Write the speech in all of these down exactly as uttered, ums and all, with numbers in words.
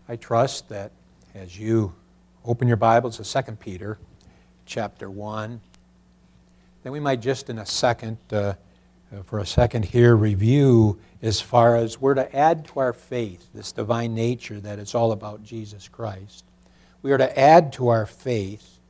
I trust that as you open your Bibles to Second Peter chapter one, that we might just in a second, uh, for a second here, review as far as we're to add to our faith this divine nature that it's all about Jesus Christ. We are to add to our faith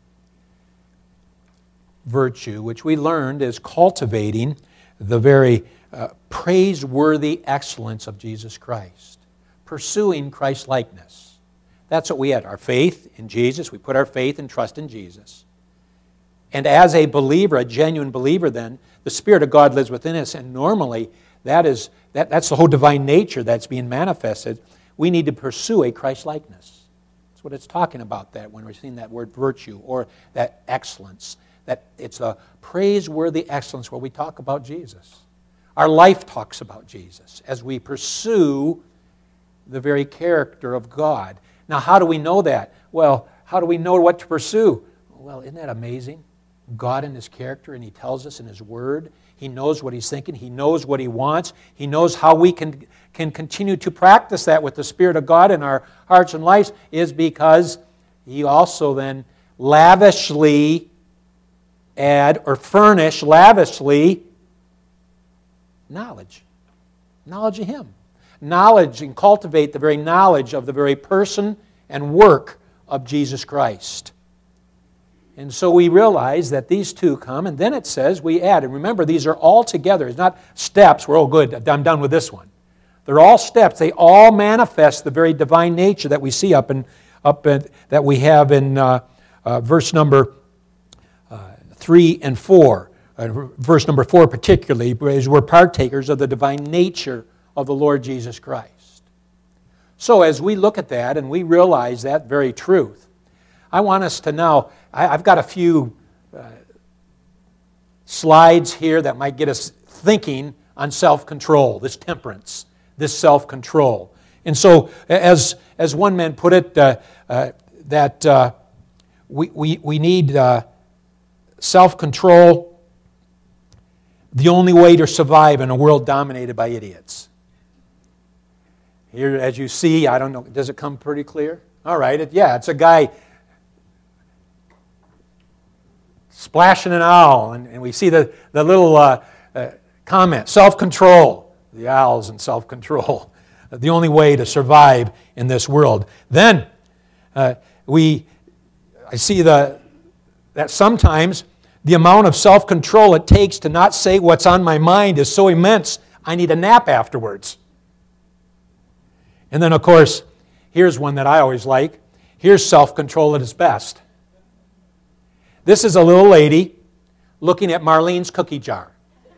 virtue, which we learned is cultivating the very uh, praiseworthy excellence of Jesus Christ. Pursuing Christ-likeness. That's what we had, our faith in Jesus. We put our faith and trust in Jesus. And as a believer, a genuine believer then, the Spirit of God lives within us, and normally that is that, that's the whole divine nature that's being manifested. We need to pursue a Christ-likeness. That's what it's talking about that when we're seeing that word virtue or that excellence. That it's a praiseworthy excellence where we talk about Jesus. Our life talks about Jesus as we pursue the very character of God. Now, how do we know that? Well, how do we know what to pursue? Well, isn't that amazing? God in His character, and He tells us in His Word. He knows what He's thinking. He knows what He wants. He knows how we can, can continue to practice that with the Spirit of God in our hearts and lives, is because He also then lavishly add or furnish lavishly knowledge. Knowledge of Him. Knowledge and cultivate the very knowledge of the very person and work of Jesus Christ. And so we realize that these two come, and then it says we add. And remember, these are all together. It's not steps. We're all good. I'm done with this one. They're all steps. They all manifest the very divine nature that we see up in up in, that we have in uh, uh, verse number uh, three and four. Uh, verse number four particularly, is we're partakers of the divine nature of the Lord Jesus Christ. So as we look at that and we realize that very truth, I want us to now, I, I've got a few uh, slides here that might get us thinking on self-control, this temperance, this self-control. And so as, as one man put it, uh, uh, that uh, we, we, we need uh, self-control, the only way to survive in a world dominated by idiots. Here, as you see, I don't know, does it come pretty clear? All right, it, yeah, it's a guy splashing an owl, and, and we see the, the little uh, uh, comment, self-control, the owls and self-control, the only way to survive in this world. Then, uh, we, I see the that sometimes the amount of self-control it takes to not say what's on my mind is so immense, I need a nap afterwards. And then, of course, here's one that I always like. Here's self-control at its best. This is a little lady looking at Marlene's cookie jar.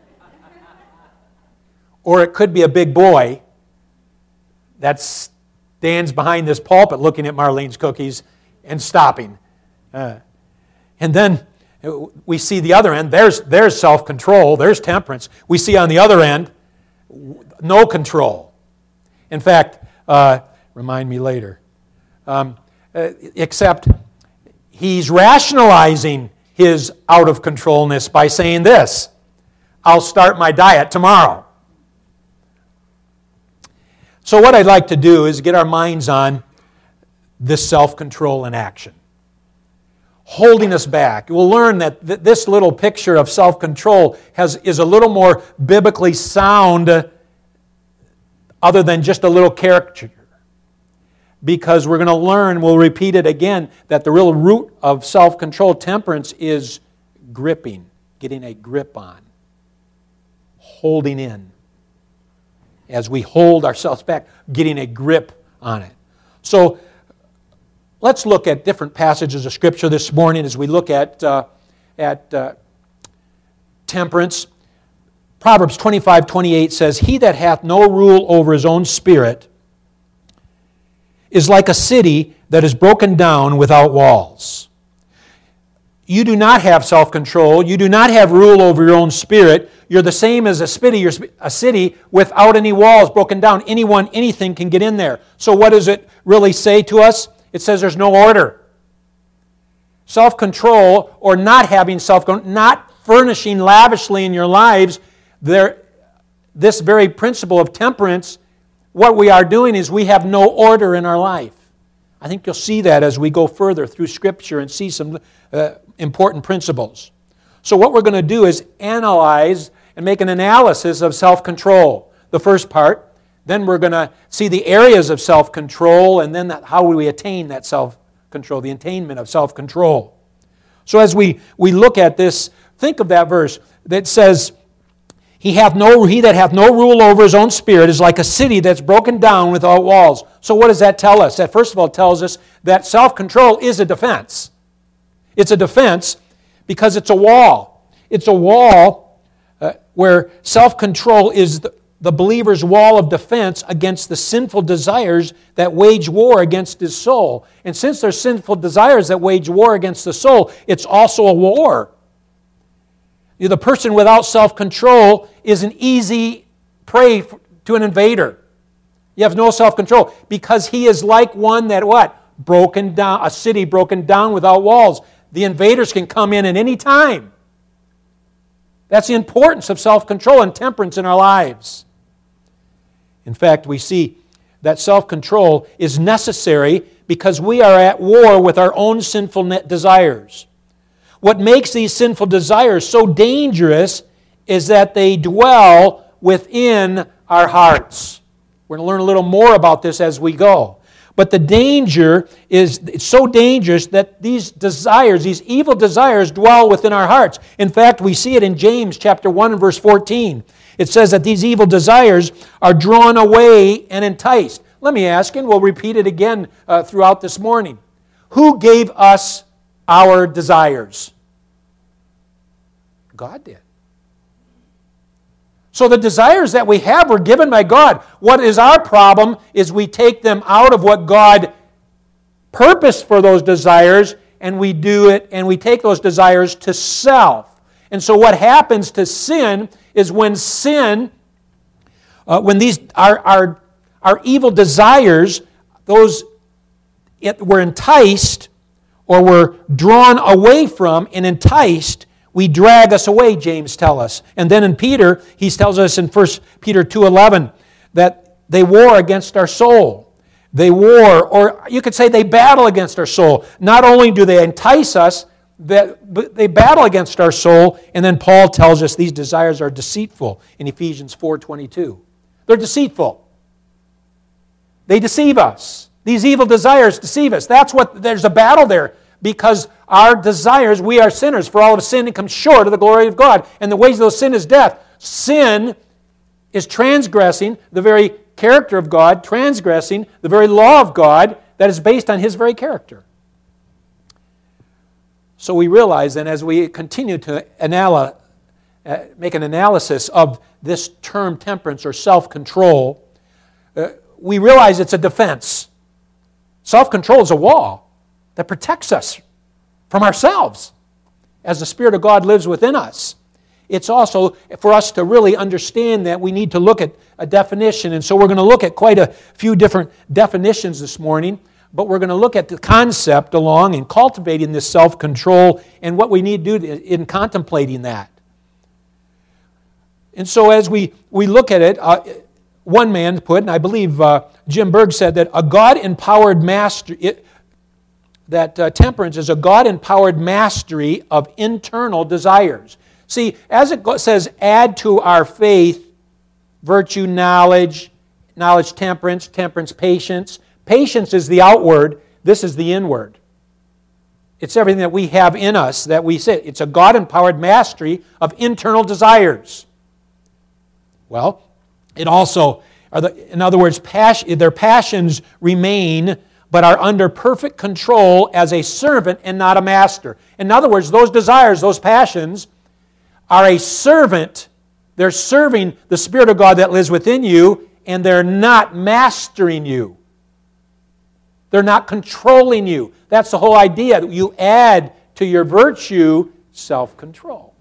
Or it could be a big boy that stands behind this pulpit looking at Marlene's cookies and stopping. Uh, and then we see the other end. There's, there's self-control. There's temperance. We see on the other end, no control. In fact, Uh, remind me later. Um, uh, except he's rationalizing his out-of-controlness by saying this, I'll start my diet tomorrow. So what I'd like to do is get our minds on this self-control in action. Holding us back. We'll learn that th- this little picture of self-control has is a little more biblically sound other than just a little caricature. Because we're going to learn, we'll repeat it again, that the real root of self-control, temperance, is gripping, getting a grip on, holding in. As we hold ourselves back, getting a grip on it. So let's look at different passages of Scripture this morning as we look at, uh, at uh, temperance. Proverbs twenty-five twenty-eight says, He that hath no rule over his own spirit is like a city that is broken down without walls. You do not have self-control. You do not have rule over your own spirit. You're the same as a city, a city without any walls, broken down. Anyone, anything can get in there. So what does it really say to us? It says there's no order. Self-control, or not having self-control, not furnishing lavishly in your lives, there, this very principle of temperance, what we are doing is we have no order in our life. I think you'll see that as we go further through Scripture and see some uh, important principles. So what we're going to do is analyze and make an analysis of self-control, the first part. Then we're going to see the areas of self-control, and then that, how we attain that self-control, the attainment of self-control. So as we, we look at this, think of that verse that says, He hath no he that hath no rule over his own spirit is like a city that's broken down without walls. So what does that tell us? That first of all tells us that self-control is a defense. It's a defense because it's a wall. It's a wall uh, where self-control is the, the believer's wall of defense against the sinful desires that wage war against his soul. And since there's sinful desires that wage war against the soul, it's also a war. The person without self-control is an easy prey to an invader. You have no self-control because he is like one that what? Broken down, a city broken down without walls. The invaders can come in at any time. That's the importance of self-control and temperance in our lives. In fact, we see that self-control is necessary because we are at war with our own sinful desires. What makes these sinful desires so dangerous is that they dwell within our hearts. We're going to learn a little more about this as we go. But the danger is it's so dangerous that these desires, these evil desires, dwell within our hearts. In fact, we see it in James chapter one and verse fourteen. It says that these evil desires are drawn away and enticed. Let me ask, and we'll repeat it again uh, throughout this morning. Who gave us our desires? God did. So the desires that we have were given by God. What is our problem is we take them out of what God purposed for those desires, and we do it, and we take those desires to self. And so what happens to sin is when sin, uh, when these our, our, our evil desires, those it, were enticed or were drawn away from and enticed, we drag us away, James tells us. And then in Peter, he tells us in First Peter two eleven that they war against our soul. They war, or you could say they battle against our soul. Not only do they entice us, but they battle against our soul. And then Paul tells us these desires are deceitful in Ephesians four twenty-two. They're deceitful. They deceive us. These evil desires deceive us. That's what, there's a battle there. Because our desires, we are sinners, for all of sin and come short of the glory of God. And the wages of those sin is death. Sin is transgressing the very character of God, transgressing the very law of God that is based on His very character. So we realize then as we continue to anal- uh, make an analysis of this term temperance or self-control, uh, we realize it's a defense. Self-control is a wall that protects us from ourselves as the Spirit of God lives within us. It's also for us to really understand that we need to look at a definition. And so we're going to look at quite a few different definitions this morning, but we're going to look at the concept along in cultivating this self-control and what we need to do in contemplating that. And so as we, we look at it, uh, one man put, and I believe uh, Jim Berg said that a God-empowered master... It, that uh, temperance is a God-empowered mastery of internal desires. See, as it says, add to our faith, virtue, knowledge, knowledge, temperance, temperance, patience. Patience is the outward, this is the inward. It's everything that we have in us that we say. It's a God-empowered mastery of internal desires. Well, it also, are the, in other words, passion, their passions remain but are under perfect control as a servant and not a master. In other words, those desires, those passions, are a servant. They're serving the Spirit of God that lives within you, and they're not mastering you. They're not controlling you. That's the whole idea. You add to your virtue self-control.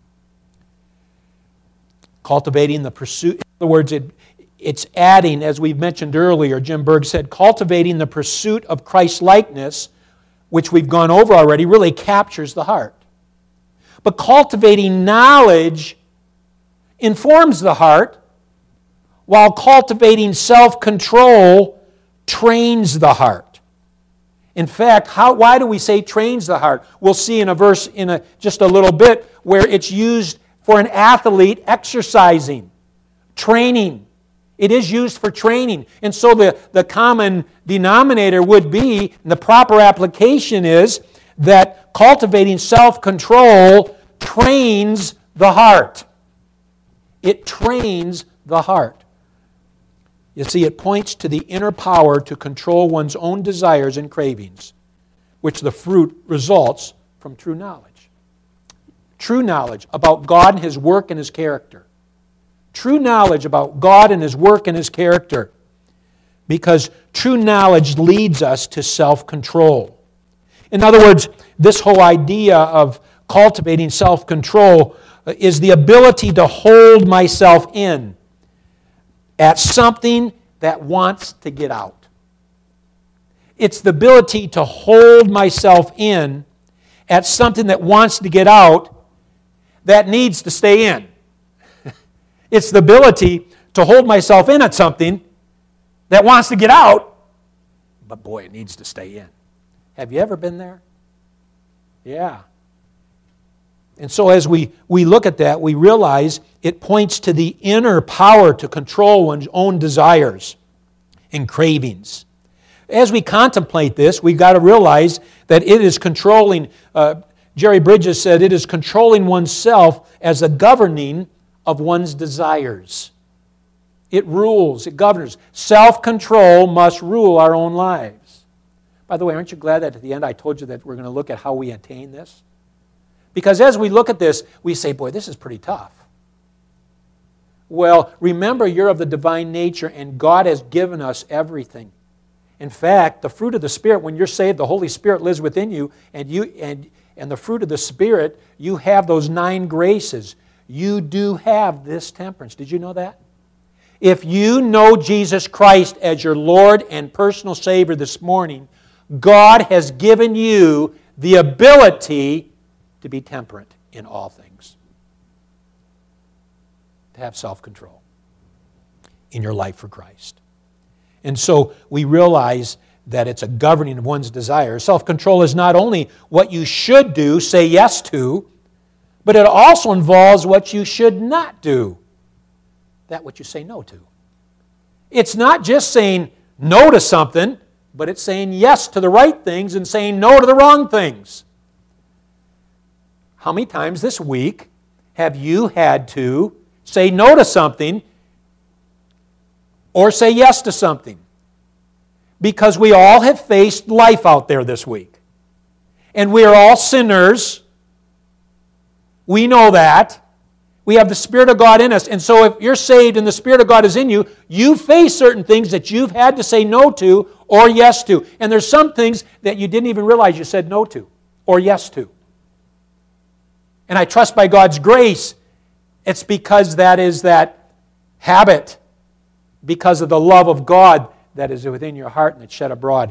Cultivating the pursuit, in other words, it It's adding, as we've mentioned earlier, Jim Berg said, cultivating the pursuit of Christ-likeness, which we've gone over already, really captures the heart. But cultivating knowledge informs the heart, while cultivating self-control trains the heart. In fact, how, why do we say trains the heart? We'll see in a verse in a, just a little bit where it's used for an athlete exercising, training. It is used for training. And so the, the common denominator would be, and the proper application is, that cultivating self-control trains the heart. It trains the heart. You see, it points to the inner power to control one's own desires and cravings, which the fruit results from true knowledge. True knowledge about God and His work and His character. True knowledge about God and His work and His character. Because true knowledge leads us to self-control. In other words, this whole idea of cultivating self-control is the ability to hold myself in at something that wants to get out. It's the ability to hold myself in at something that wants to get out that needs to stay in. It's the ability to hold myself in at something that wants to get out, but boy, it needs to stay in. Have you ever been there? Yeah. And so as we, we look at that, we realize it points to the inner power to control one's own desires and cravings. As we contemplate this, we've got to realize that it is controlling, uh, Jerry Bridges said, it is controlling oneself as a governing of one's desires. It rules, it governs. Self-control must rule our own lives. By the way, aren't you glad that at the end I told you that we're going to look at how we attain this? Because as we look at this, we say, boy, this is pretty tough. Well, remember, you're of the divine nature, and God has given us everything. In fact, the fruit of the Spirit, when you're saved, the Holy Spirit lives within you, and you and, and the fruit of the Spirit, you have those nine graces. You do have this temperance. Did you know that? If you know Jesus Christ as your Lord and personal Savior this morning, God has given you the ability to be temperate in all things. To have self-control in your life for Christ. And so we realize that it's a governing of one's desires. Self-control is not only what you should do, say yes to, but it also involves what you should not do. That what you say no to. It's not just saying no to something, but it's saying yes to the right things and saying no to the wrong things. How many times this week have you had to say no to something or say yes to something? Because we all have faced life out there this week. And we are all sinners. We know that. We have the Spirit of God in us. And so if you're saved and the Spirit of God is in you, you face certain things that you've had to say no to or yes to. And there's some things that you didn't even realize you said no to or yes to. And I trust by God's grace, it's because that is that habit, because of the love of God that is within your heart and it's shed abroad.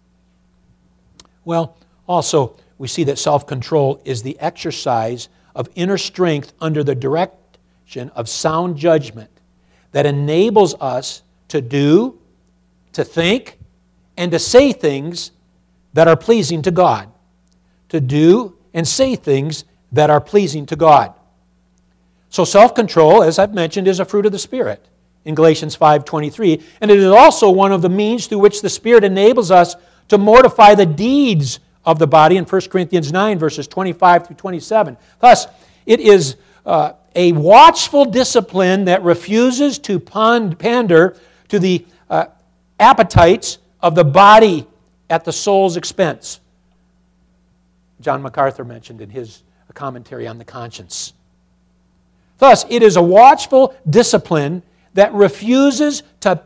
Well, also, we see that self-control is the exercise of inner strength under the direction of sound judgment that enables us to do, to think, and to say things that are pleasing to God. To do and say things that are pleasing to God. So self-control, as I've mentioned, is a fruit of the Spirit in Galatians five twenty-three, and it is also one of the means through which the Spirit enables us to mortify the deeds of the body in First Corinthians nine, verses twenty-five through twenty-seven. Thus, it is uh, a watchful discipline that refuses to pander to the uh, appetites of the body at the soul's expense. John MacArthur mentioned in his commentary on the conscience. Thus, it is a watchful discipline that refuses to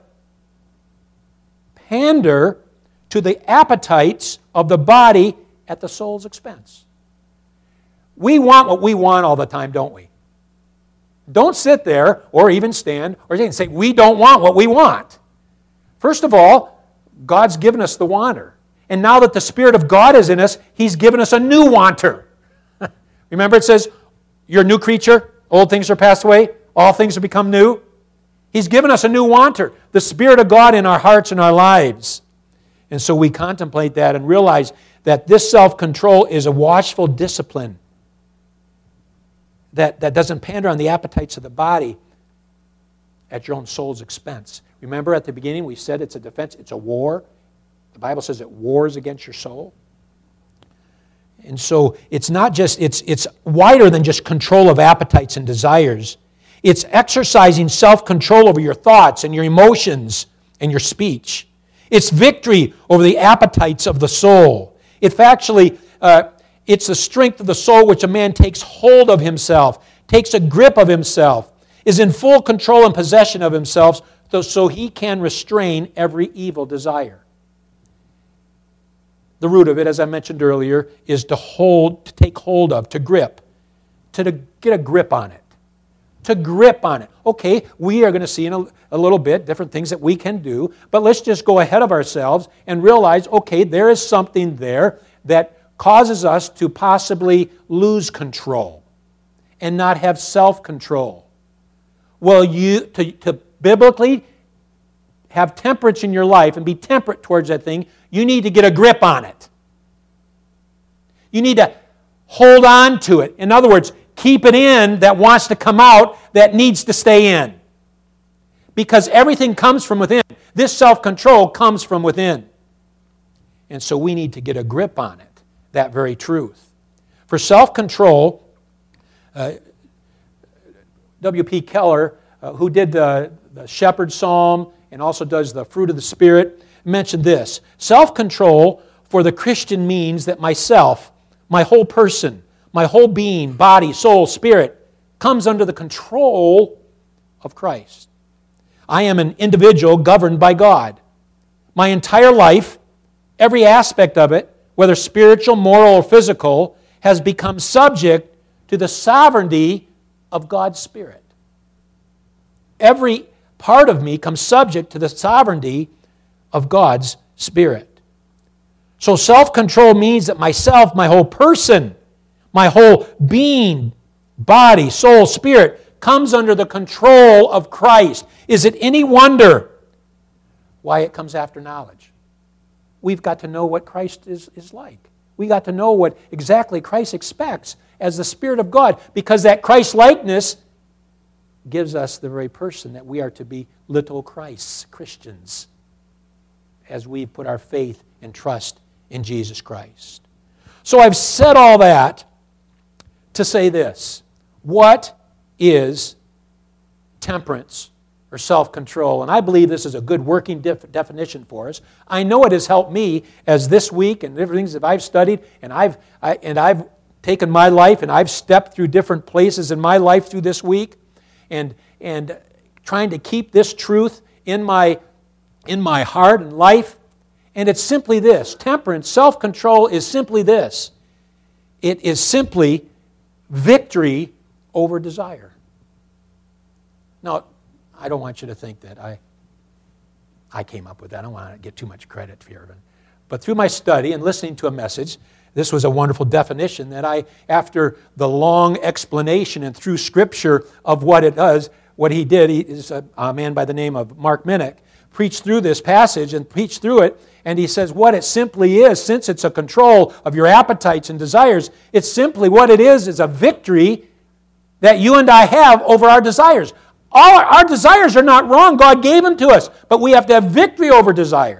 pander to the appetites of the body at the soul's expense. We want what we want all the time, don't we? Don't sit there or even stand or say, we don't want what we want. First of all, God's given us the wanter. And now that the Spirit of God is in us, He's given us a new wanter. Remember it says, you're a new creature, old things are passed away, all things have become new. He's given us a new wanter, the Spirit of God in our hearts and our lives. And so we contemplate that and realize that this self-control is a watchful discipline that, that doesn't pander on the appetites of the body at your own soul's expense. Remember at the beginning we said it's a defense, it's a war. The Bible says it wars against your soul. And so it's not just, it's, it's wider than just control of appetites and desires. It's exercising self-control over your thoughts and your emotions and your speech. It's victory over the appetites of the soul. It actually, uh, it's the strength of the soul which a man takes hold of himself, takes a grip of himself, is in full control and possession of himself, so he can restrain every evil desire. The root of it, as I mentioned earlier, is to hold, to take hold of, to grip, to get a grip on it. To grip on it. Okay, we are going to see in a, a little bit different things that we can do, but let's just go ahead of ourselves and realize, okay, there is something there that causes us to possibly lose control and not have self-control. Well, you to, to biblically have temperance in your life and be temperate towards that thing, you need to get a grip on it. You need to hold on to it. In other words, keep it in that wants to come out, that needs to stay in. Because everything comes from within. This self-control comes from within. And so we need to get a grip on it, that very truth. For self-control, uh, W P Keller, uh, who did the, the Shepherd Psalm and also does the Fruit of the Spirit, mentioned this. Self-control for the Christian means that myself, my whole person, my whole being, body, soul, spirit, comes under the control of Christ. I am an individual governed by God. My entire life, every aspect of it, whether spiritual, moral, or physical, has become subject to the sovereignty of God's Spirit. Every part of me comes subject to the sovereignty of God's Spirit. So self-control means that myself, my whole person, my whole being, body, soul, spirit, comes under the control of Christ. Is it any wonder why it comes after knowledge? We've got to know what Christ is, is like. We got to know what exactly Christ expects as the Spirit of God, because that Christ-likeness gives us the very person that we are to be, little Christs, Christians, as we put our faith and trust in Jesus Christ. So I've said all that to say this. What is temperance or self-control? And I believe this is a good working def- definition for us. I know it has helped me as this week and different things that I've studied and I've I, and I've taken my life and I've stepped through different places in my life through this week and and trying to keep this truth in my in my heart and life. And it's simply this. Temperance, self-control is simply this. It is simply victory over desire. Now, I don't want you to think that I I came up with that. I don't want to get too much credit here. But through my study and listening to a message, this was a wonderful definition that I, after the long explanation and through Scripture of what it does, what he did, he is a, a man by the name of Mark Minnick, preached through this passage and preached through it, and he says what it simply is, since it's a control of your appetites and desires, it's simply what it is is a victory that you and I have over our desires. All our, our desires are not wrong. God gave them to us, but we have to have victory over desires.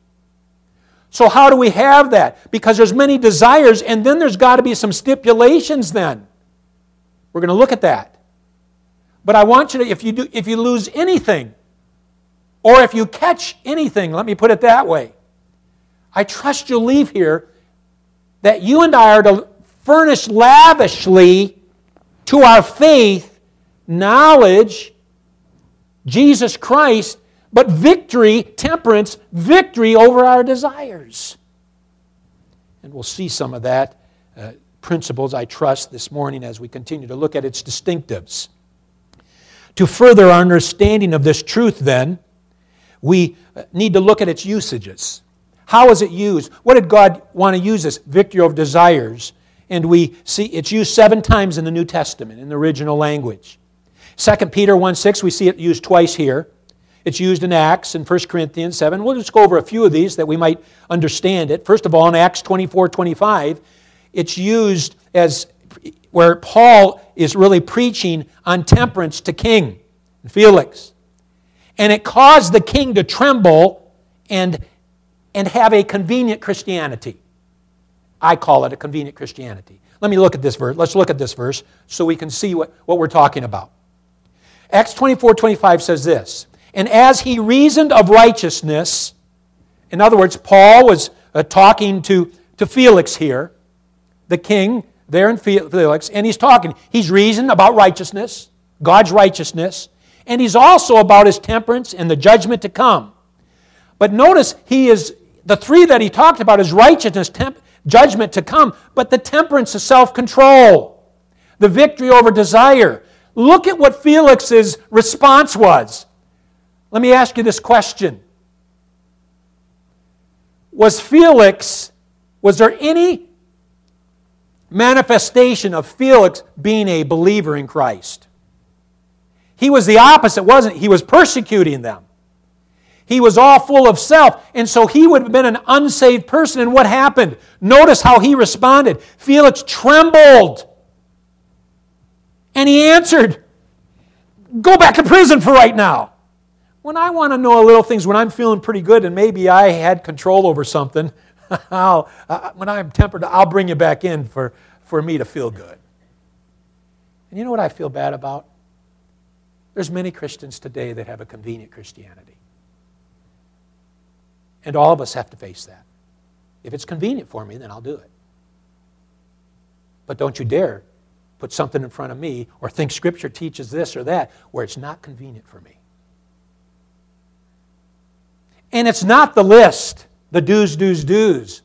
So how do we have that? Because there's many desires, and then there's got to be some stipulations then. We're going to look at that. But I want you to, if you do, if you lose anything, or if you catch anything, let me put it that way, I trust you'll leave here that you and I are to furnish lavishly to our faith, knowledge, Jesus Christ, but victory, temperance, victory over our desires. And we'll see some of that uh, principles, I trust, this morning as we continue to look at its distinctives. To further our understanding of this truth, then, we need to look at its usages. How is it used? What did God want to use this? Victory over desires. And we see it's used seven times in the New Testament, in the original language. Second Peter one six, we see it used twice here. It's used in Acts and First Corinthians seven. We'll just go over a few of these that we might understand it. First of all, in Acts twenty-four twenty-five, it's used as where Paul is really preaching on temperance to King Felix. And it caused the king to tremble and, and have a convenient Christianity. I call it a convenient Christianity. Let me look at this verse. Let's look at this verse so we can see what, what we're talking about. Acts twenty-four twenty-five says this, and as he reasoned of righteousness, in other words, Paul was uh, talking to, to Felix here, the king there in Felix, and he's talking, he's reasoned about righteousness, God's righteousness, and he's also about his temperance and the judgment to come. But notice, he is the three that he talked about is righteousness, temp, judgment to come, but the temperance is self-control, the victory over desire. Look at what Felix's response was. Let me ask you this question. Was Felix, was there any manifestation of Felix being a believer in Christ? He was the opposite, wasn't he? He was persecuting them. He was all full of self, and so he would have been an unsaved person. And what happened? Notice how he responded. Felix trembled. And he answered, go back to prison for right now. When I want to know little things, when I'm feeling pretty good and maybe I had control over something, I'll, uh, when I'm tempered, I'll bring you back in for, for me to feel good. And you know what I feel bad about? There's many Christians today that have a convenient Christianity. And all of us have to face that. If it's convenient for me, then I'll do it. But don't you dare put something in front of me or think Scripture teaches this or that where it's not convenient for me. And it's not the list, the do's, do's, do's.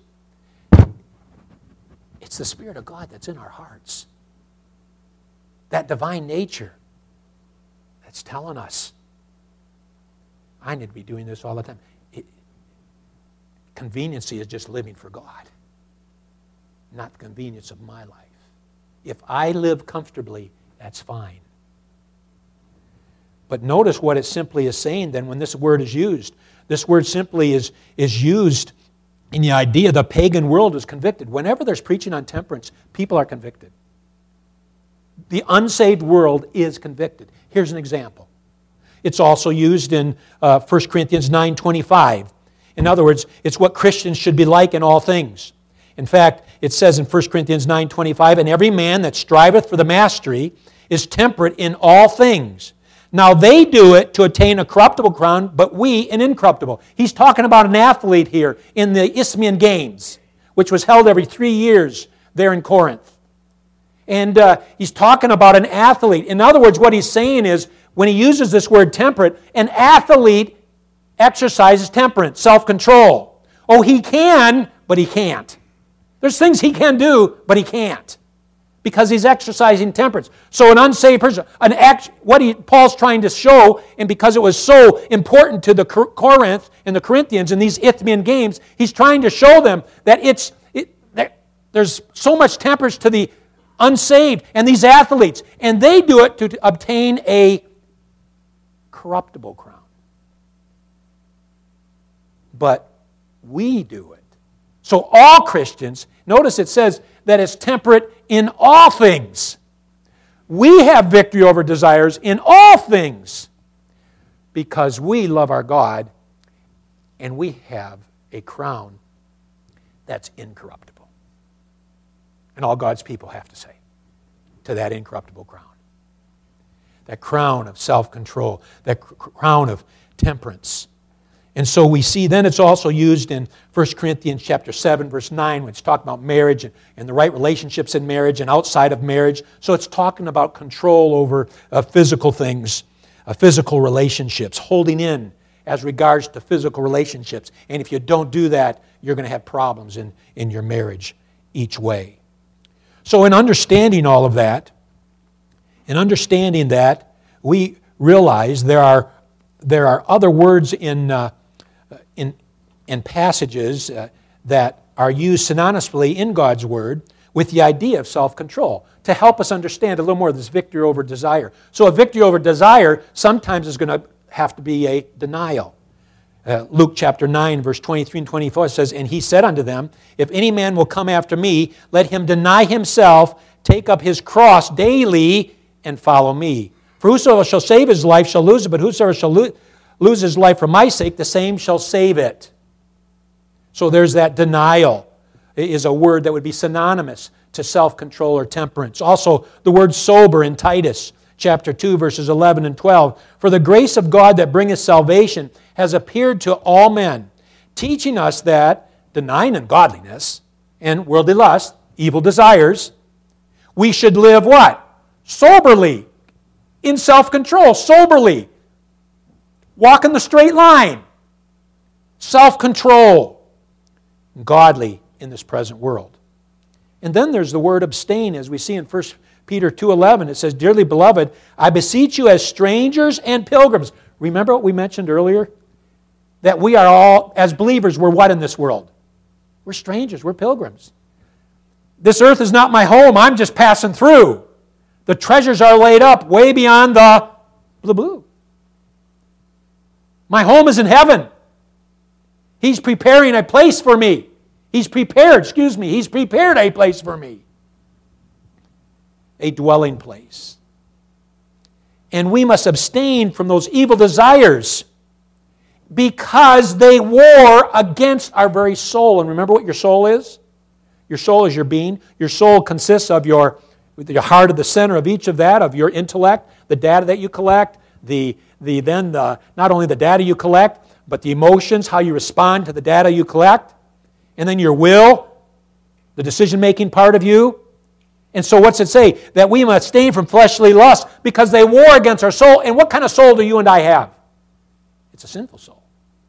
It's the Spirit of God that's in our hearts. That divine nature that's telling us, I need to be doing this all the time. It, conveniency is just living for God, not the convenience of my life. If I live comfortably, that's fine. But notice what it simply is saying then when this word is used. This word simply is, is used in the idea the pagan world is convicted. Whenever there's preaching on temperance, people are convicted. The unsaved world is convicted. Here's an example. It's also used in uh, First Corinthians nine twenty-five. In other words, it's what Christians should be like in all things. In fact, it says in First Corinthians nine twenty-five, and every man that striveth for the mastery is temperate in all things. Now they do it to attain a corruptible crown, but we an incorruptible. He's talking about an athlete here in the Isthmian Games, which was held every three years there in Corinth. And uh, he's talking about an athlete. In other words, what he's saying is, when he uses this word temperate, an athlete exercises temperance, self-control. Oh, he can, but he can't. There's things he can do, but he can't. Because he's exercising temperance. So an unsaved person, an act, what he, Paul's trying to show, and because it was so important to the Corinth and the Corinthians in these Isthmian Games, he's trying to show them that it's it, that there's so much temperance to the unsaved and these athletes, and they do it to obtain a corruptible crown. But we do it. So all Christians, notice it says that it's temperate in all things. We have victory over desires in all things because we love our God and we have a crown that's incorruptible. And all God's people have to say to that incorruptible crown. That crown of self-control, that crown of temperance. And so we see then it's also used in First Corinthians chapter seven, verse nine, when it's talking about marriage and, and the right relationships in marriage and outside of marriage. So it's talking about control over uh, physical things, uh, physical relationships, holding in as regards to physical relationships. And if you don't do that, you're going to have problems in, in your marriage each way. So in understanding all of that, in understanding that, we realize there are there are other words in uh, in in passages uh, that are used synonymously in God's Word with the idea of self-control to help us understand a little more of this victory over desire. So a victory over desire sometimes is going to have to be a denial. Uh, Luke chapter nine, verse twenty-three and twenty-four says, "And he said unto them, If any man will come after me, let him deny himself, take up his cross daily, and follow me. For whosoever shall save his life shall lose it, but whosoever shall lo- lose his life for my sake, the same shall save it." So there's that denial. It is a word that would be synonymous to self-control or temperance. Also, the word sober in Titus chapter two, verses eleven and twelve. "For the grace of God that bringeth salvation has appeared to all men, teaching us that, denying ungodliness and worldly lust, evil desires, we should live" what? Soberly, in self-control, soberly. Walk in the straight line. Self-control. Godly in this present world. And then there's the word abstain, as we see in First Peter two eleven. It says, "Dearly beloved, I beseech you as strangers and pilgrims." Remember what we mentioned earlier? That we are all, as believers, we're what in this world? We're strangers, we're pilgrims. This earth is not my home, I'm just passing through. The treasures are laid up way beyond the blue blue. My home is in heaven. He's preparing a place for me. He's prepared, excuse me, He's prepared a place for me. A dwelling place. And we must abstain from those evil desires because they war against our very soul. And remember what your soul is? Your soul is your being. Your soul consists of your, your heart at the center of each of that, of your intellect, the data that you collect, the, the then the, not only the data you collect, but the emotions, how you respond to the data you collect, and then your will, the decision-making part of you. And so what's it say? That we must abstain from fleshly lusts because they war against our soul. And what kind of soul do you and I have? It's a sinful soul.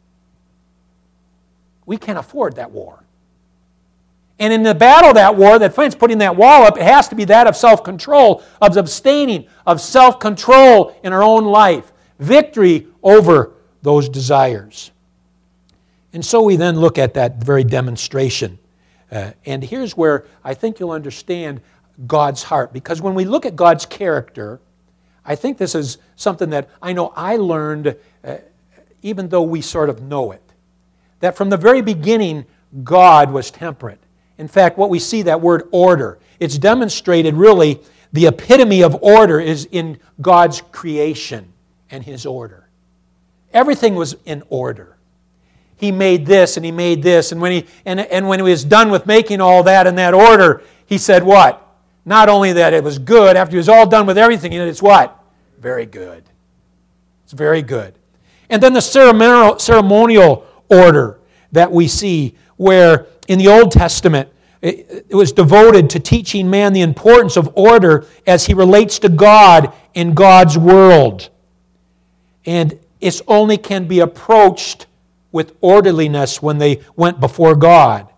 We can't afford that war. And in the battle of that war, that friends putting that wall up, it has to be that of self-control, of abstaining, of self-control in our own life. Victory over those desires. And so we then look at that very demonstration. Uh, and here's where I think you'll understand God's heart. Because when we look at God's character, I think this is something that I know I learned, uh, even though we sort of know it. That from the very beginning, God was temperate. In fact, what we see, that word order, it's demonstrated really, the epitome of order is in God's creation and His order. Everything was in order. He made this and He made this. And when he and, and when He was done with making all that in that order, He said what? Not only that it was good, after He was all done with everything, it's what? Very good. It's very good. And then the ceremonial, ceremonial order that we see, where in the Old Testament, it, it was devoted to teaching man the importance of order as he relates to God in God's world. And it only can be approached with orderliness when they went before God.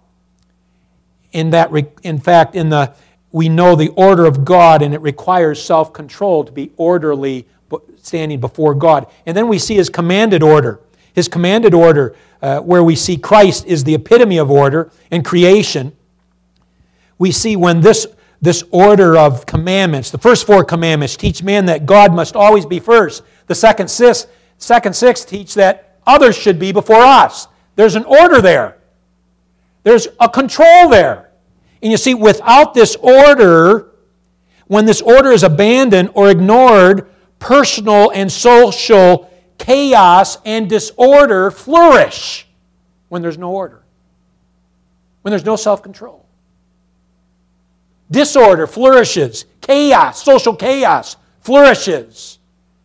In that, in fact, in the we know the order of God, and it requires self-control to be orderly standing before God. And then we see His commanded order. His commanded order, uh, where we see Christ is the epitome of order in creation. We see when this, this order of commandments, the first four commandments, teach man that God must always be first. The second six, second six teach that others should be before us. There's an order there. There's a control there. And you see, without this order, when this order is abandoned or ignored, personal and social chaos and disorder flourish when there's no order, when there's no self-control. Disorder flourishes. Chaos, social chaos flourishes.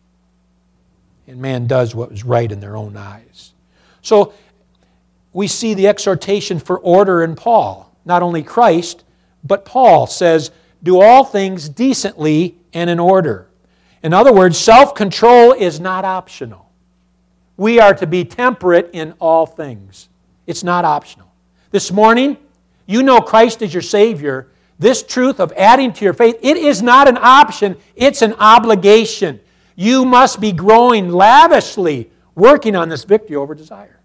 And man does what was right in their own eyes. So we see the exhortation for order in Paul. Not only Christ, but Paul says, do all things decently and in order. In other words, self-control is not optional. We are to be temperate in all things. It's not optional. This morning, you know Christ is your Savior. This truth of adding to your faith, it is not an option, it's an obligation. You must be growing lavishly, working on this victory over desire.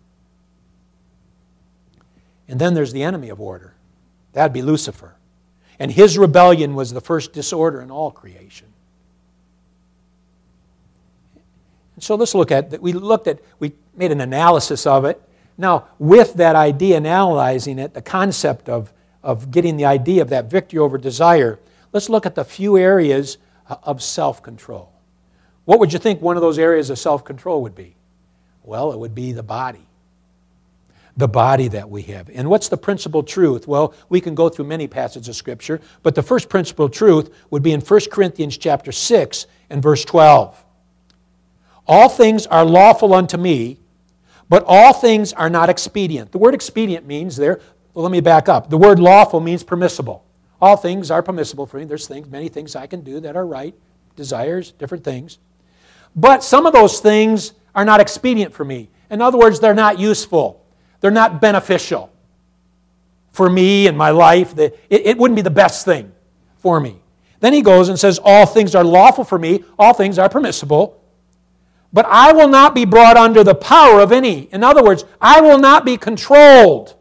And then there's the enemy of order. That would be Lucifer. And his rebellion was the first disorder in all creation. So let's look at that. We looked at, we made an analysis of it. Now, with that idea, analyzing it, the concept of, of getting the idea of that victory over desire, let's look at the few areas of self-control. What would you think one of those areas of self-control would be? Well, it would be the body. The body that we have. And what's the principal truth? Well, we can go through many passages of Scripture, but the first principal truth would be in First Corinthians chapter six and verse twelve. All things are lawful unto me, but all things are not expedient. The word expedient means there, well, let me back up. The word lawful means permissible. All things are permissible for me. There's things, many things I can do that are right, desires, different things. But some of those things are not expedient for me. In other words, they're not useful. They're not beneficial for me and my life. It, it wouldn't be the best thing for me. Then he goes and says, all things are lawful for me. All things are permissible. But I will not be brought under the power of any. In other words, I will not be controlled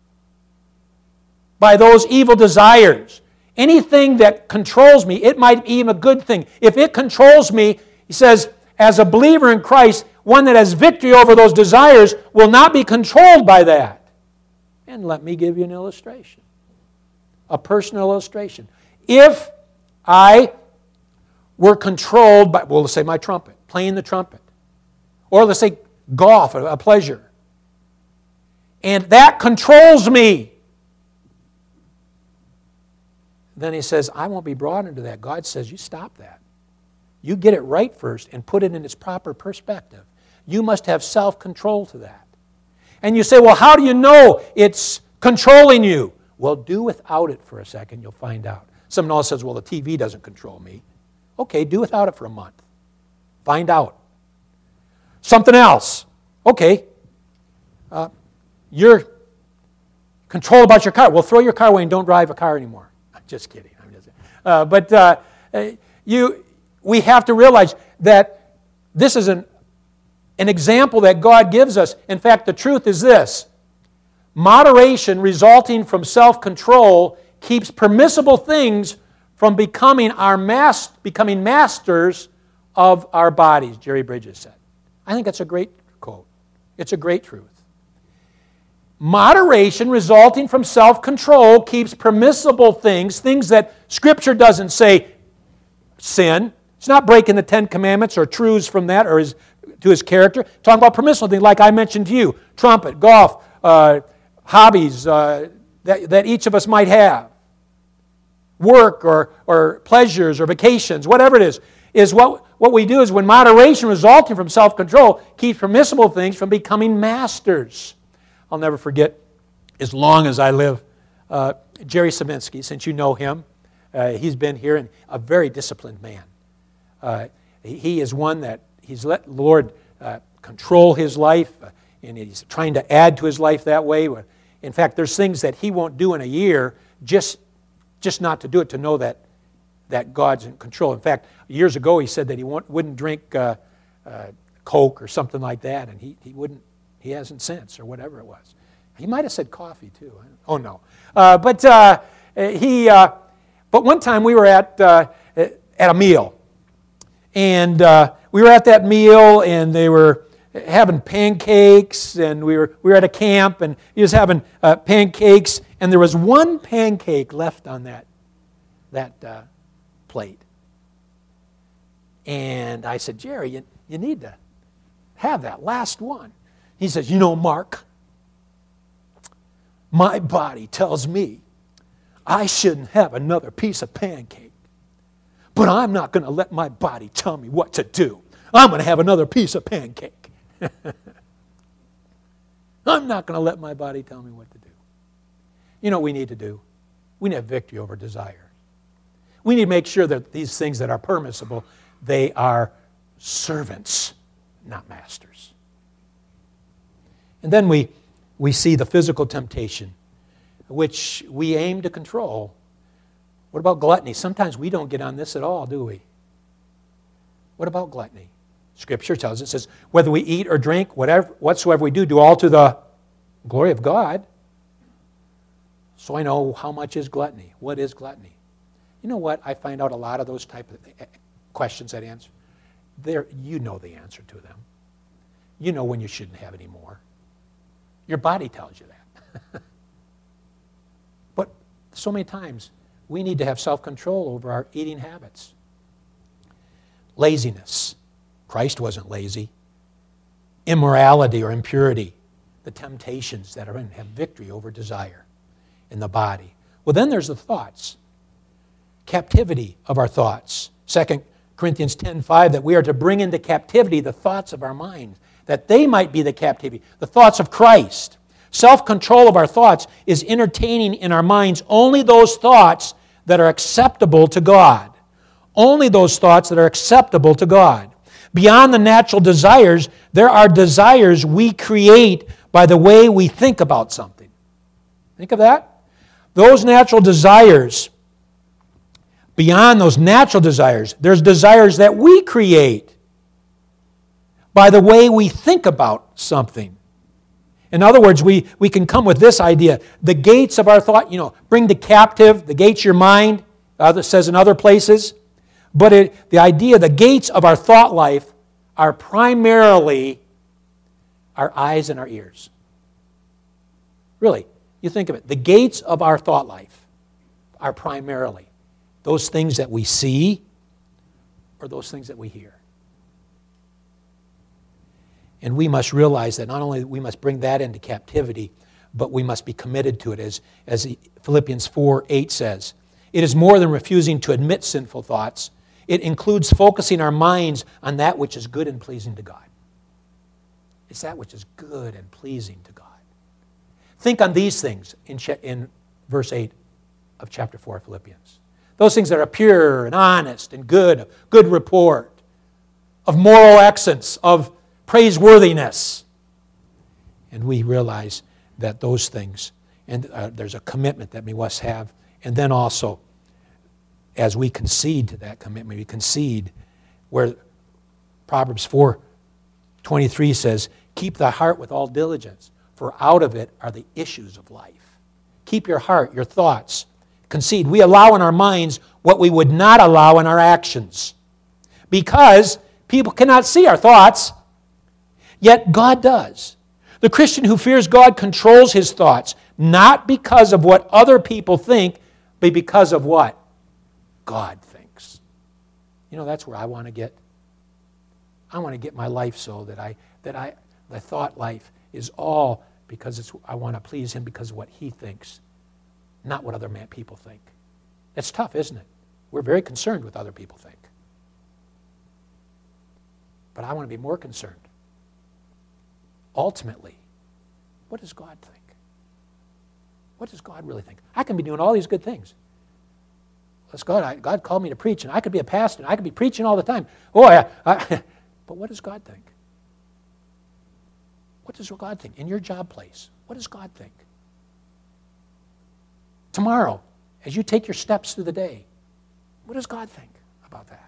by those evil desires. Anything that controls me, it might be even a good thing. If it controls me, he says, as a believer in Christ, one that has victory over those desires will not be controlled by that. And let me give you an illustration. A personal illustration. If I were controlled by, well, let's say my trumpet, playing the trumpet. Or let's say golf, a pleasure. And that controls me. Then he says, I won't be brought into that. God says, you stop that. You get it right first and put it in its proper perspective. You must have self-control to that. And you say, well, how do you know it's controlling you? Well, do without it for a second. You'll find out. Someone else says, well, the T V doesn't control me. Okay, do without it for a month. Find out. Something else. Okay, uh, you're controlled about your car. Well, throw your car away and don't drive a car anymore. I'm just kidding. I'm just, uh, but uh, you, we have to realize that this is an, an example that God gives us. In fact, the truth is this. Moderation resulting from self-control keeps permissible things from becoming our mas- becoming masters of our bodies, Jerry Bridges said. I think that's a great quote. It's a great truth. Moderation resulting from self-control keeps permissible things, things that Scripture doesn't say sin. It's not breaking the Ten Commandments or truths from that or his, to his character. Talking about permissible things like I mentioned to you, trumpet, golf, uh, hobbies uh, that, that each of us might have. Work or, or pleasures or vacations, whatever it is, is what, what we do is when moderation resulting from self-control keeps permissible things from becoming masters. I'll never forget, as long as I live, uh, Jerry Saminsky, since you know him, uh, he's been here and a very disciplined man. Uh, he is one that he's let the Lord uh, control his life, uh, and he's trying to add to his life that way. In fact, there's things that he won't do in a year just Just not to do it, to know that, that God's in control. In fact, years ago he said that he wouldn't drink uh, uh, Coke or something like that, and he, he wouldn't, he hasn't since, or whatever it was. He might have said coffee too. Oh no. Uh, but uh, he, uh, but one time we were at, uh, at a meal, and uh, we were at that meal, and they were having pancakes, and we were we were at a camp, and he was having uh, pancakes, and there was one pancake left on that that uh, plate. And I said, Jerry, you, you need to have that last one. He says, you know, Mark, my body tells me I shouldn't have another piece of pancake, but I'm not going to let my body tell me what to do. I'm going to have another piece of pancake. I'm not going to let my body tell me what to do. You know what we need to do? We need to have victory over desire. We need to make sure that these things that are permissible, they are servants, not masters. And then we, we see the physical temptation, which we aim to control. What about gluttony? Sometimes we don't get on this at all, do we? What about gluttony? Scripture tells us, it says, whether we eat or drink, whatever, whatsoever we do, do all to the glory of God. So I know how much is gluttony. What is gluttony? You know what? I find out a lot of those type of questions that answer. There, you know the answer to them. You know when you shouldn't have any more. Your body tells you that. But so many times, we need to have self-control over our eating habits. Laziness. Christ wasn't lazy. Immorality or impurity. The temptations that are in have victory over desire in the body. Well, then there's the thoughts. Captivity of our thoughts. Second Corinthians ten five, that we are to bring into captivity the thoughts of our minds, that they might be the captivity, the thoughts of Christ. Self-control of our thoughts is entertaining in our minds only those thoughts that are acceptable to God. Only those thoughts that are acceptable to God. Beyond the natural desires, there are desires we create by the way we think about something. Think of that. Those natural desires, beyond those natural desires, there's desires that we create by the way we think about something. In other words, we, we can come with this idea. The gates of our thought, you know, bring the captive, the gates of your mind, uh, it says in other places. But it, the idea, the gates of our thought life are primarily our eyes and our ears. Really, you think of it. The gates of our thought life are primarily those things that we see or those things that we hear. And we must realize that not only we must bring that into captivity, but we must be committed to it. As, as Philippians four eight says, it is more than refusing to admit sinful thoughts. It includes focusing our minds on that which is good and pleasing to God. It's that which is good and pleasing to God. Think on these things in, in verse eight of chapter four of Philippians. Those things that are pure and honest and good, good report, of moral excellence, of praiseworthiness. And we realize that those things, and uh, there's a commitment that we must have. And then also, as we concede to that commitment, we concede where Proverbs four twenty-three says, keep thy heart with all diligence, for out of it are the issues of life. Keep your heart, your thoughts. Concede. We allow in our minds what we would not allow in our actions. Because people cannot see our thoughts, yet God does. The Christian who fears God controls his thoughts, not because of what other people think, but because of what God thinks. You know, that's where I want to get. I want to get my life so that I that I the thought life is all because it's I want to please Him because of what He thinks, not what other man, people think. It's tough, isn't it? We're very concerned with what other people think. But I want to be more concerned. Ultimately, what does God think? What does God really think? I can be doing all these good things. That's God. I, God called me to preach, and I could be a pastor, and I could be preaching all the time. Oh, yeah. I, but what does God think? What does God think? In your job place, what does God think? Tomorrow, as you take your steps through the day, what does God think about that?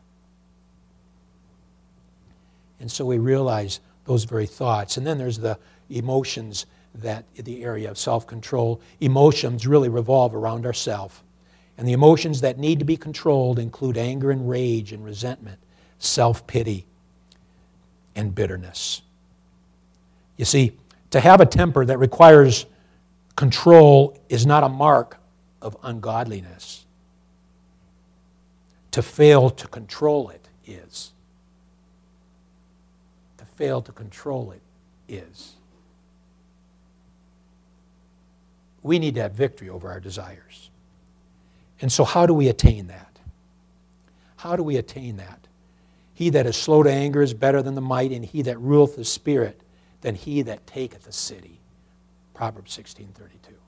And so we realize those very thoughts. And then there's the emotions, that the area of self-control. Emotions really revolve around ourself. And the emotions that need to be controlled include anger and rage and resentment, self-pity, and bitterness. You see, to have a temper that requires control is not a mark of ungodliness. To fail to control it is. To fail to control it is. We need to have victory over our desires. And so how do we attain that? How do we attain that? He that is slow to anger is better than the might, and he that ruleth the spirit than he that taketh a city. Proverbs sixteen thirty-two.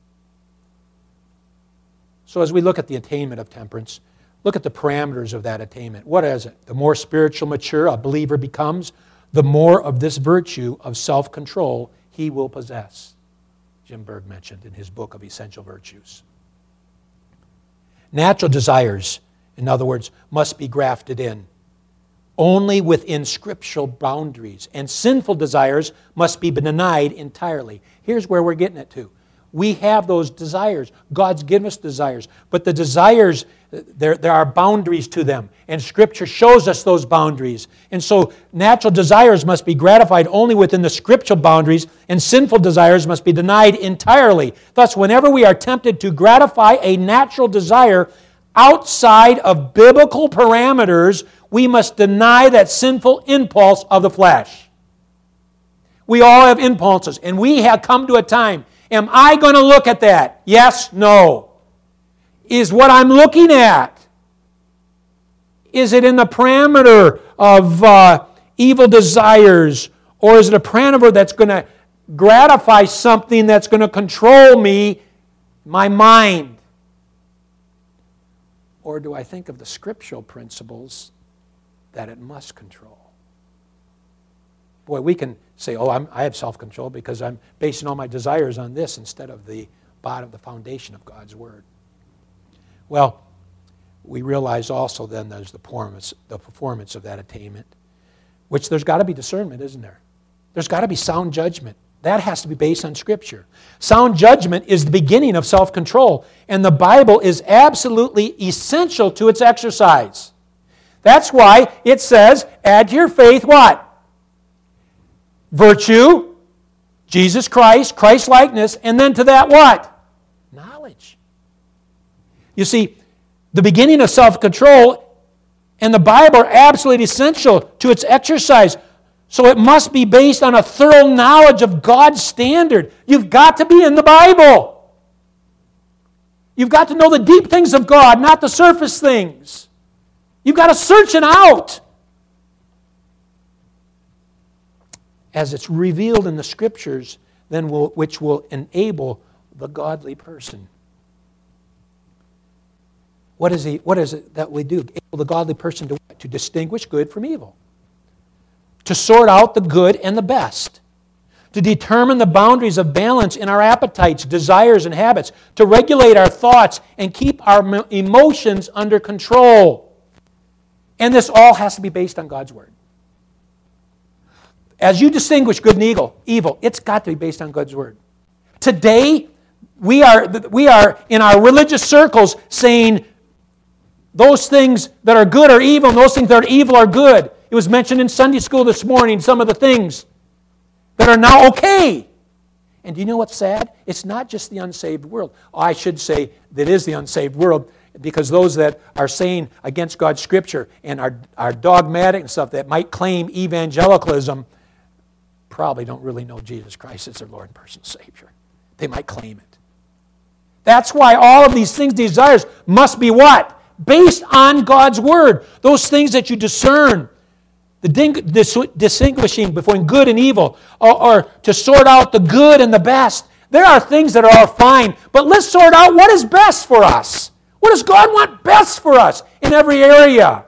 So as we look at the attainment of temperance, look at the parameters of that attainment. What is it? The more spiritual mature a believer becomes, the more of this virtue of self-control he will possess. Jim Berg mentioned in his book of Essential Virtues. Natural desires, in other words, must be grafted in only within scriptural boundaries, and sinful desires must be denied entirely. Here's where we're getting it to. We have those desires. God's given us desires, but the desires There, there are boundaries to them, and Scripture shows us those boundaries. And so natural desires must be gratified only within the scriptural boundaries, and sinful desires must be denied entirely. Thus, whenever we are tempted to gratify a natural desire outside of biblical parameters, we must deny that sinful impulse of the flesh. We all have impulses, and we have come to a time. Am I going to look at that? Yes, no. Is what I'm looking at, is it in the parameter of uh, evil desires, or is it a parameter that's going to gratify something that's going to control me, my mind? Or do I think of the scriptural principles that it must control? Boy, we can say, oh, I'm, I have self-control because I'm basing all my desires on this instead of the bottom, the foundation of God's Word. Well, we realize also then there's the performance, the performance of that attainment, which there's got to be discernment, isn't there? There's got to be sound judgment. That has to be based on Scripture. Sound judgment is the beginning of self-control, and the Bible is absolutely essential to its exercise. That's why it says, add to your faith what? Virtue, Jesus Christ, Christ-likeness, and then to that what? Knowledge. You see, the beginning of self-control and the Bible are absolutely essential to its exercise. So it must be based on a thorough knowledge of God's standard. You've got to be in the Bible. You've got to know the deep things of God, not the surface things. You've got to search it out. As it's revealed in the Scriptures, then will, which will enable the godly person. What is, he, what is it that we do? Enable the godly person to, to distinguish good from evil. To sort out the good and the best. To determine the boundaries of balance in our appetites, desires, and habits. To regulate our thoughts and keep our emotions under control. And this all has to be based on God's Word. As you distinguish good and evil, evil, it's got to be based on God's Word. Today, we are, we are in our religious circles saying those things that are good are evil, and those things that are evil are good. It was mentioned in Sunday school this morning, some of the things that are now okay. And do you know what's sad? It's not just the unsaved world. Oh, I should say that it is the unsaved world, because those that are saying against God's Scripture and are, are dogmatic and stuff that might claim evangelicalism probably don't really know Jesus Christ as their Lord and personal Savior. They might claim it. That's why all of these things, desires, must be what? Based on God's Word. Those things that you discern, the distinguishing between good and evil, or, or to sort out the good and the best. There are things that are all fine, but let's sort out what is best for us. What does God want best for us in every area?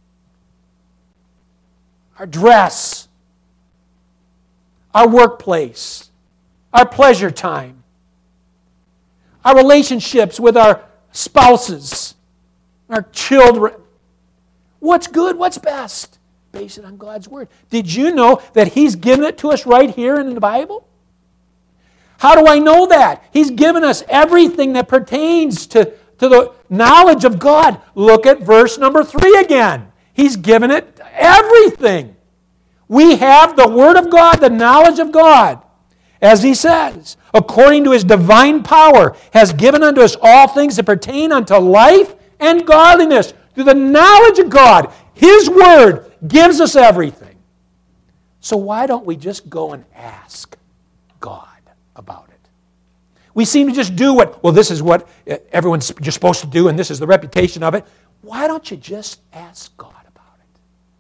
Our dress, our workplace, our pleasure time, our relationships with our spouses, our children. What's good? What's best? Base it on God's Word. Did you know that He's given it to us right here in the Bible? How do I know that? He's given us everything that pertains to, to the knowledge of God. Look at verse number three again. He's given it everything. We have the Word of God, the knowledge of God. As he says, according to His divine power, has given unto us all things that pertain unto life and godliness. Through the knowledge of God, His Word gives us everything. So why don't we just go and ask God about it? We seem to just do what, well, this is what everyone's just supposed to do, and this is the reputation of it. Why don't you just ask God about it?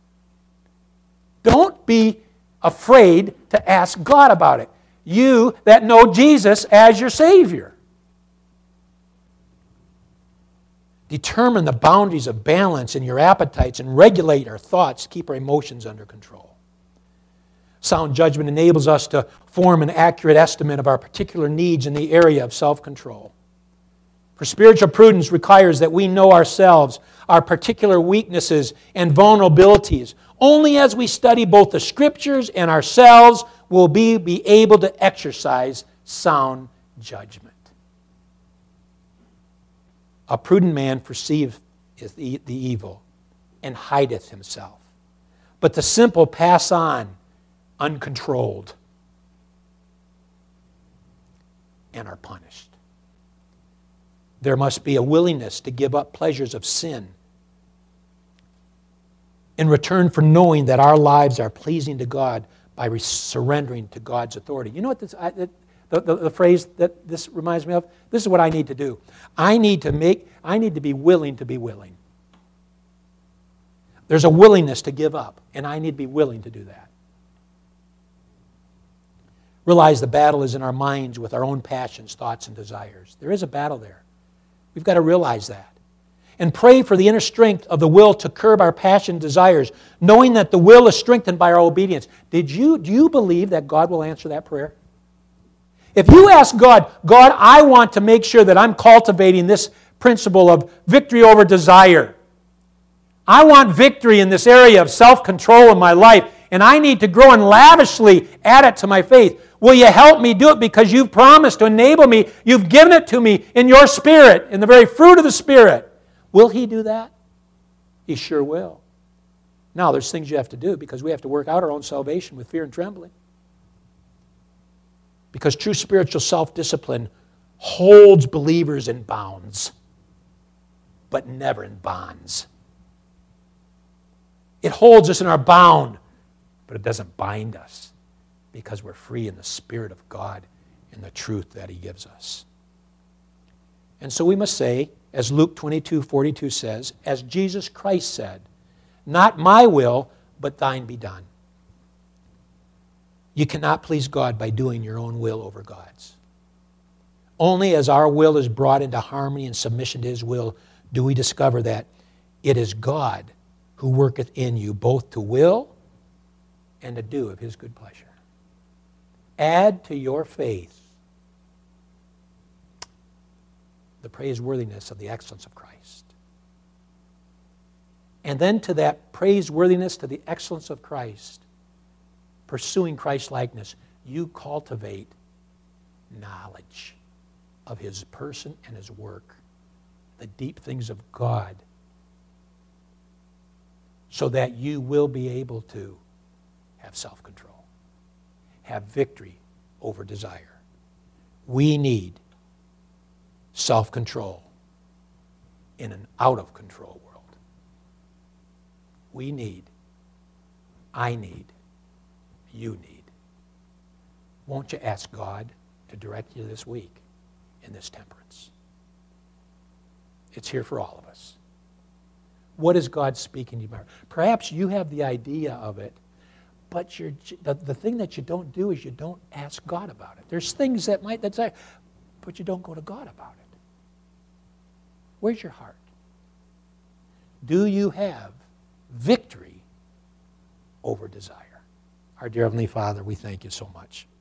Don't be afraid to ask God about it. You that know Jesus as your Savior. Determine the boundaries of balance in your appetites and regulate our thoughts, keep our emotions under control. Sound judgment enables us to form an accurate estimate of our particular needs in the area of self-control. For spiritual prudence requires that we know ourselves, our particular weaknesses and vulnerabilities. Only as we study both the Scriptures and ourselves will we be able to exercise sound judgment. A prudent man foresees, is the, the evil, and hideth himself. But the simple pass on uncontrolled and are punished. There must be a willingness to give up pleasures of sin in return for knowing that our lives are pleasing to God by surrendering to God's authority. You know what this, I, the, the, the phrase that this reminds me of? This is what I need to do. I need to make, I need to be willing to be willing. There's a willingness to give up, and I need to be willing to do that. Realize the battle is in our minds with our own passions, thoughts, and desires. There is a battle there. We've got to realize that. And pray for the inner strength of the will to curb our passion and desires, knowing that the will is strengthened by our obedience. Did you, do you believe that God will answer that prayer? If you ask God, God, I want to make sure that I'm cultivating this principle of victory over desire. I want victory in this area of self-control in my life, and I need to grow and lavishly add it to my faith. Will you help me do it because you've promised to enable me? You've given it to me in your Spirit, in the very fruit of the Spirit. Will He do that? He sure will. Now, there's things you have to do because we have to work out our own salvation with fear and trembling. Because true spiritual self-discipline holds believers in bounds, but never in bonds. It holds us in our bound, but it doesn't bind us because we're free in the Spirit of God and the truth that He gives us. And so we must say, as Luke twenty-two forty-two says, as Jesus Christ said, not my will, but thine be done. You cannot please God by doing your own will over God's. Only as our will is brought into harmony and submission to His will do we discover that it is God who worketh in you both to will and to do of His good pleasure. Add to your faith the praiseworthiness of the excellence of Christ. And then to that praiseworthiness, to the excellence of Christ, pursuing Christ-likeness, you cultivate knowledge of His person and His work, the deep things of God, so that you will be able to have self-control, have victory over desire. We need self-control in an out-of-control world. We need, I need, you need. Won't you ask God to direct you this week in this temperance? It's here for all of us. What is God speaking to you about? Perhaps you have the idea of it, but you're, the, the thing that you don't do is you don't ask God about it. There's things that might, that's, but you don't go to God about it. Where's your heart? Do you have victory over desire? Our dear Heavenly Father, we thank you so much